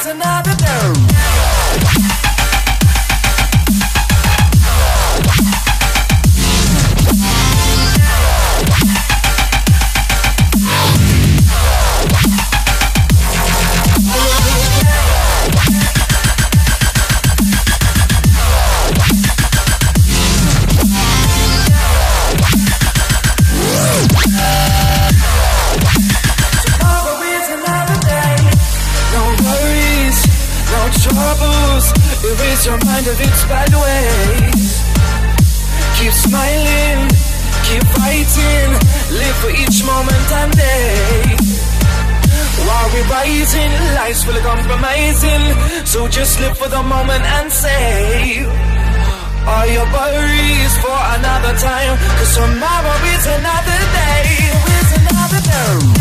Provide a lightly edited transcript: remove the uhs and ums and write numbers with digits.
another day. Erase your mind of its bad ways. Keep smiling, keep fighting. Live for each moment and day. While we're rising, life's full of compromising. So just live for the moment and save all your worries for another time. Cause tomorrow is another day. It's another day.